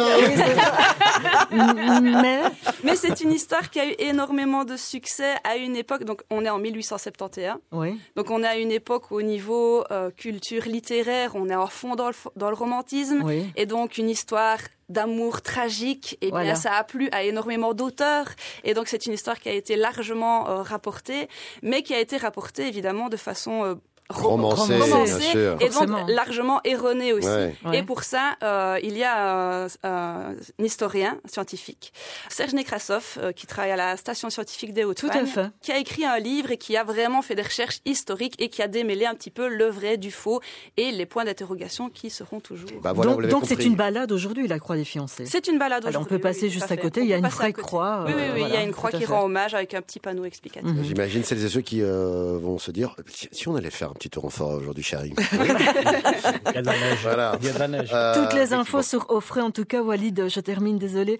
Saint-Valentin. Mais c'est une histoire qui a eu énormément de succès à une époque. Donc on est en 1871. Oui. Donc on est à une époque où, au niveau culture littéraire, on est à fond dans le romantisme. Oui. Et donc une histoire d'amour tragique, et bien ça a plu à énormément d'auteurs, et donc c'est une histoire qui a été largement rapportée, mais qui a été rapportée évidemment de façon romancée et donc largement erronée aussi. Et pour ça, il y a un historien scientifique, Serge Nekrasov, qui travaille à la station scientifique des Hautes-Fagnes, qui a écrit un livre et qui a vraiment fait des recherches historiques et qui a démêlé un petit peu le vrai du faux et les points d'interrogation qui seront toujours. Donc c'est une balade aujourd'hui, la Croix des Fiancés. C'est une balade aujourd'hui. Alors on peut passer juste à côté, il y a une vraie croix. Oui, il y a une croix qui rend hommage avec un petit panneau explicatif. J'imagine celles et ceux qui vont se dire, si on allait faire un petit tour en forêt aujourd'hui, chérie. Il y a de la neige. Voilà. Il y a de la neige. Toutes les infos sur Offray, en tout cas, Walid, je termine, désolé,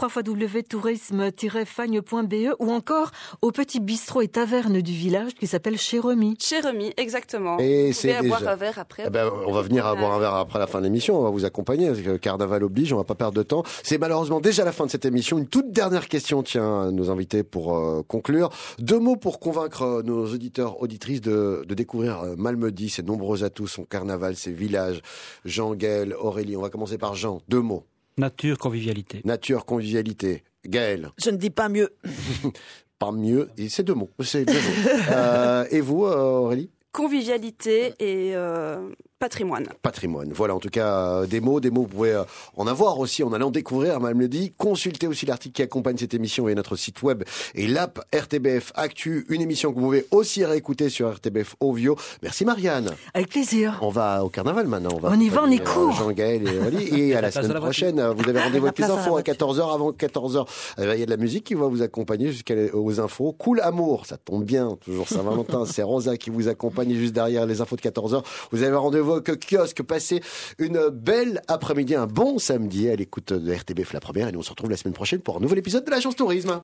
www.tourisme-fagne.be ou encore au petit bistrot et taverne du village qui s'appelle Chez Remy. Chez Remy, exactement. Et vous pouvez boire un verre après. On va venir à boire un verre après la fin de l'émission, on va vous accompagner, parce que Carnaval oblige, on va pas perdre de temps. C'est malheureusement déjà la fin de cette émission. Une toute dernière question, tiens, à nos invités pour conclure. 2 mots pour convaincre nos auditeurs, auditrices de découvrir Malmedy, ses nombreux atouts, son carnaval, ses villages. Jean, Gaël, Aurélie, on va commencer par Jean. 2 mots. Nature, convivialité. Nature, convivialité. Gaël. Je ne dis pas mieux. Pas mieux, et c'est 2 mots. C'est 2 mots. Et vous, Aurélie? Convivialité et patrimoine. Patrimoine. Voilà, en tout cas, des mots, vous pouvez en avoir aussi en allant découvrir Malmedy. Consultez aussi l'article qui accompagne cette émission et notre site web et l'app RTBF Actu, une émission que vous pouvez aussi réécouter sur RTBF Ovio. Merci Marianne. Avec plaisir. On va au carnaval maintenant. On y va, on est court. Jean-Gaël et Aurélie. Et à la semaine prochaine, vous avez rendez-vous avec les infos à 14h. Avant 14h, il y a de la musique qui va vous accompagner jusqu'aux infos. Cool Amour, ça tombe bien, toujours Saint-Valentin. C'est Rosa qui vous accompagne juste derrière les infos de 14h. Vous avez rendez-vous au kiosque. Passez une belle après-midi, un bon samedi à l'écoute de RTBF La Première, et nous on se retrouve la semaine prochaine pour un nouvel épisode de l'Agence Tourisme.